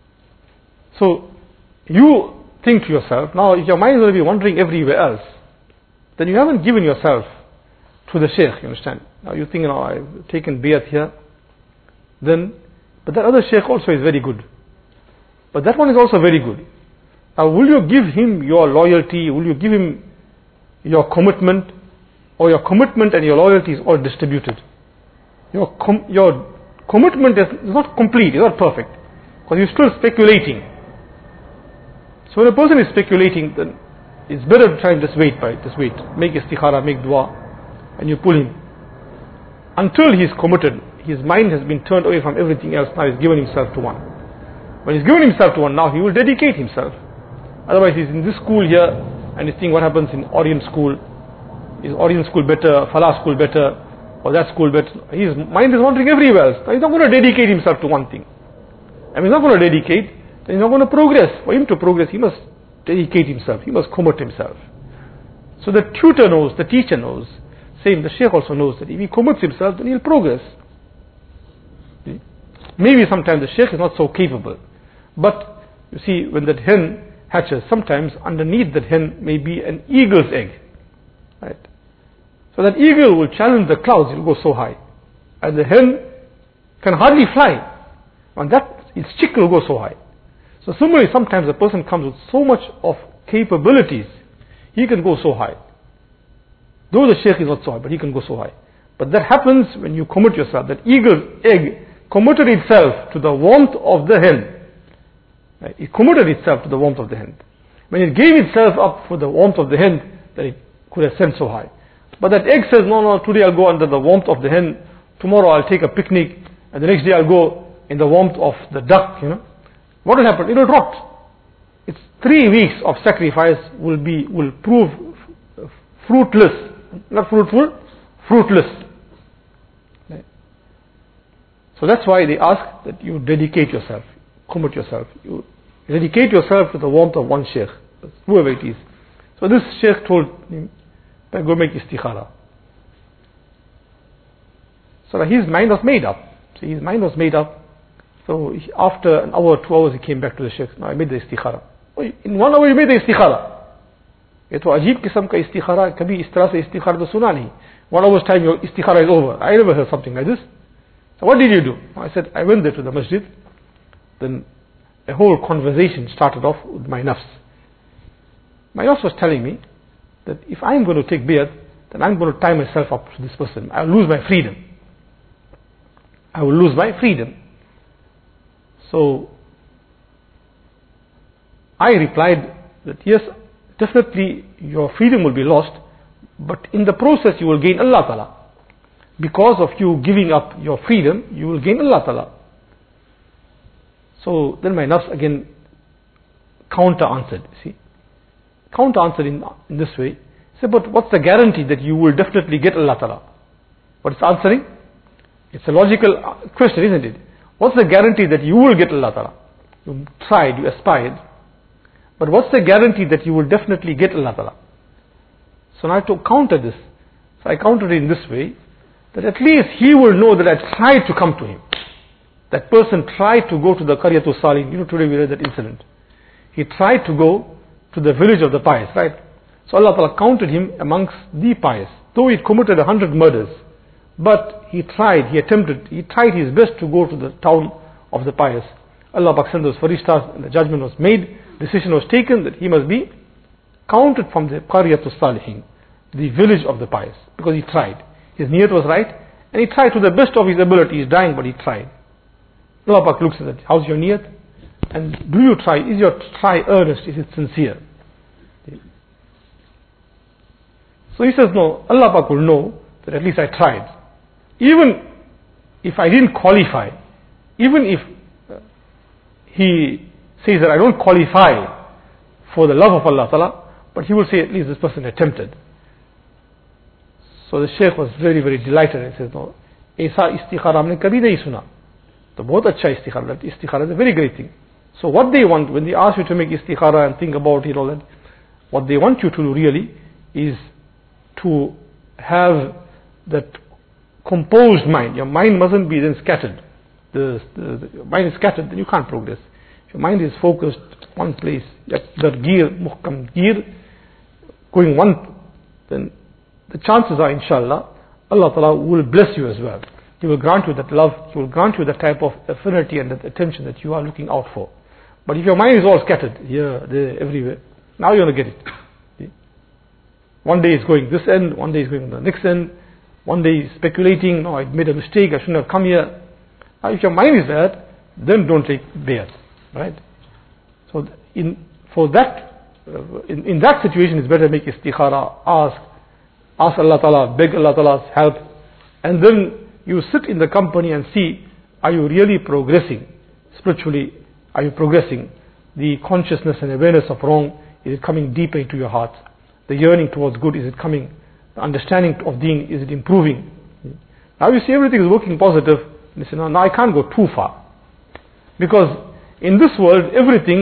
So you think to yourself, now if your mind is going to be wandering everywhere else, then you haven't given yourself to the Shaykh, you understand. Now you think, I've taken bayat here, then, but that other Shaykh also is very good. But that one is also very good. Now will you give him your loyalty, will you give him your commitment, or your commitment and your loyalty is all distributed? Your commitment is not complete, it's not perfect, because you're still speculating. So when a person is speculating, then it's better to try and just wait, make istikhara, make dua, and you pull him. Until he's committed, his mind has been turned away from everything else, now he's given himself to one. When he's given himself to one, now he will dedicate himself. Otherwise he's in this school here, and he's thinking what happens in Orient school. Is Orient school better, Falah school better, or that school better? His mind is wandering everywhere else. Now he's not going to dedicate himself to one thing. And he's not going to dedicate, then he's not going to progress. For him to progress, he must dedicate himself, he must commit himself. So the tutor knows, the teacher knows, same, the Shaykh also knows that if he commits himself, then he'll progress. Maybe sometimes the Shaykh is not so capable, but you see, when that hen hatches, sometimes underneath that hen may be an eagle's egg, right? So that eagle will challenge the clouds, it will go so high, and the hen can hardly fly, and that its chick will go so high. So similarly, sometimes a person comes with so much of capabilities, he can go so high. Though the Shaykh is not so high, but he can go so high. But that happens when you commit yourself. That eagle's egg committed itself to the warmth of the hen. Right? It committed itself to the warmth of the hen. When it gave itself up for the warmth of the hen, then it could ascend so high. But that egg says, no, today I'll go under the warmth of the hen, tomorrow I'll take a picnic, and the next day I'll go in the warmth of the duck, What will happen? It will rot. Its 3 weeks of sacrifice will prove fruitless. Not fruitful, fruitless. Right? So that's why they ask that you dedicate yourself, commit yourself. You dedicate yourself to the warmth of one Shaykh, whoever it is. So this Shaykh told him, go make istikhara. So his mind was made up. So after an hour, 2 hours, he came back to the Shaykh. Now I made the istikhara. In 1 hour you made the istikhara. ये तो अजीब किस्म का इस्तिखारा, कभी इस तरह से इस्तिखारा तो सुना नहीं. 1 hour's time your istikhara is over. I never heard something like this. So what did you do? I said, I went there to the masjid. Then a whole conversation started off with my nafs. My nafs was telling me that if I'm going to take bayat, then I'm going to tie myself up to this person. I'll lose my freedom. So I replied that yes, definitely your freedom will be lost, but in the process you will gain Allah Ta'ala. Because of you giving up your freedom, you will gain Allah Ta'ala. So then my nafs again counter-answered, counter-answered in this way. Say, but what's the guarantee that you will definitely get Allah Ta'ala? What it's answering? It's a logical question, isn't it? What's the guarantee that you will get Allah Ta'ala? You tried, you aspired, but what's the guarantee that you will definitely get Allah Ta'ala? So now I have to counter this. So I countered it in this way, that at least he will know that I tried to come to him. That person tried to go to the Qaryatul Salihin. Today we read that incident. He tried to go to the village of the pious, right? So Allah Ta'ala counted him amongst the pious. Though he committed 100 murders, but he tried his best to go to the town of the pious. Allah Pak sent those farishtas, and the judgment was made, decision was taken that he must be counted from the Qaryatul Salihin, the village of the pious, because he tried. His niyat was right, and he tried to the best of his ability. He's dying, but he tried. Allah Pak looks at that. How's your niyat? And do you try? Is your try earnest? Is it sincere? So he says, no, Allah Pak will know that at least I tried. Even if I didn't qualify, even if he says that I don't qualify for the love of Allah Ta'ala, but he will say at least this person attempted. So the Shaykh was very, very delighted and says, no, aisa istikhara humne kabhi nahi suna. So bahut acha istikhara. That istikhara is a very great thing. So what they want, when they ask you to make istikhara and think about it all that, what they want you to do really is to have that composed mind. Your mind mustn't be then scattered. The mind is scattered, then you can't progress. If your mind is focused one place, that gear, muhkam gear, going one then the chances are, inshallah, Allah Ta'ala will bless you as well. He will grant you that love, He will grant you that type of affinity and that attention that you are looking out for. But if your mind is all scattered, here, there, everywhere, now you're going to get it. See? One day is going this end, one day is going the next end, one day is speculating, no, I made a mistake, I shouldn't have come here. Now if your mind is that, then don't take bayat, right? So in that situation, it's better to make istikhara, ask Allah Ta'ala, beg Allah Ta'ala's help, and then you sit in the company and see, are you really progressing spiritually? Are you progressing? The consciousness and awareness of wrong, is it coming deeper into your heart? The yearning towards good, is it coming? The understanding of deen, is it improving? Now you see everything is working positive. You say, no, now I can't go too far. Because in this world,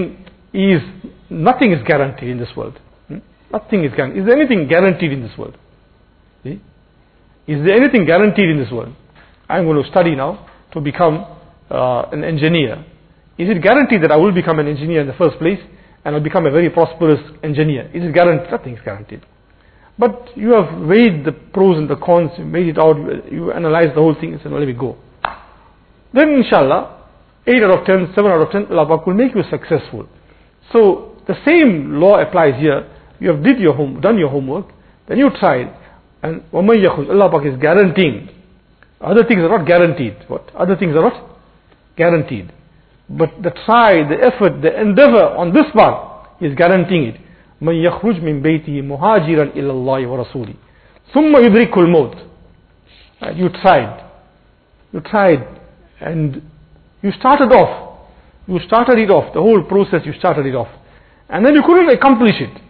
nothing is guaranteed in this world. Nothing is guaranteed. Is there anything guaranteed in this world? See? Is there anything guaranteed in this world? I'm going to study now to become an engineer. Is it guaranteed that I will become an engineer in the first place and I'll become a very prosperous engineer? Is it guaranteed? Nothing is guaranteed. But you have weighed the pros and the cons, you made it out, you analyzed the whole thing and said, well, let me go. Then inshallah, 8 out of 10, 7 out of 10, Allah will make you successful. So the same law applies here. You have done your homework, then you tried, and وَمَنْ يَخُرُجْ, Allah is guaranteeing. Other things are not guaranteed. What? Other things are not guaranteed. But the try, the effort, the endeavor on this part is guaranteeing it. مَنْ يَخْرُجْ مِنْ بَيْتِهِ مُهَاجِرًا إِلَى اللَّهِ وَرَسُولِهِ ثُمَّ يُدْرِكُ الْمَوْتِ. You tried, and you started off. The whole process, you started it off. And then you couldn't accomplish it.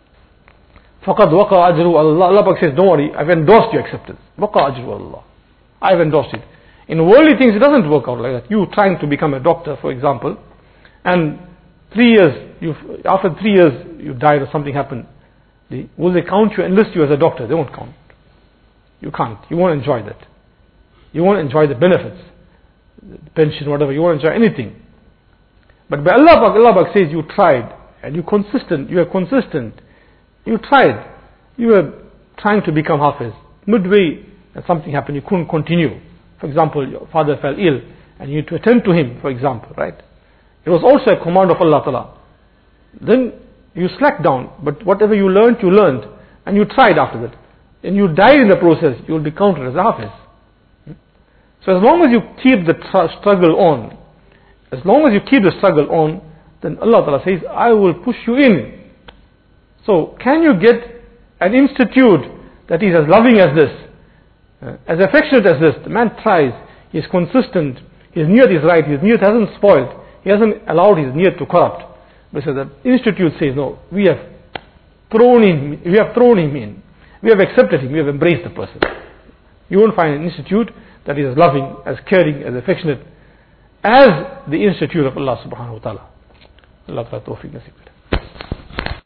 فَقَدْ وَقَعَ أَجْرُهُ عَلَى اللَّهِ. Allah says, don't worry, I've endorsed your acceptance. وَقَعَ أَجْرُهُ عَلَى اللَّهِ. I've endorsed it. In worldly things, it doesn't work out like that. You trying to become a doctor, for example, and 3 years, after 3 years, you died or something happened. Will they count you, enlist you as a doctor? They won't count. You can't. You won't enjoy that. You won't enjoy the benefits, the pension, whatever. You won't enjoy anything. But by Allah says you tried, and you are consistent. You tried. You were trying to become Hafiz. Midway, and something happened, you couldn't continue. For example, your father fell ill, and you had to attend to him, for example, right? It was also a command of Allah Ta'ala. Then you slacked down, but whatever you learned, and you tried after that. And you died in the process, you will be counted as a Hafiz. So as long as you keep the struggle on, then Allah Ta'ala says, I will push you in. So can you get an institute that is as loving as this, as affectionate as this? The man tries, he is consistent, his niyat is right, his niyat hasn't spoiled, he hasn't allowed his niyat to corrupt. But so the institute says, no, we have thrown him in, we have accepted him, we have embraced the person. You won't find an institute that is as loving, as caring, as affectionate as the institute of Allah subhanahu wa ta'ala. Allah ta'ala tawfiq nasib.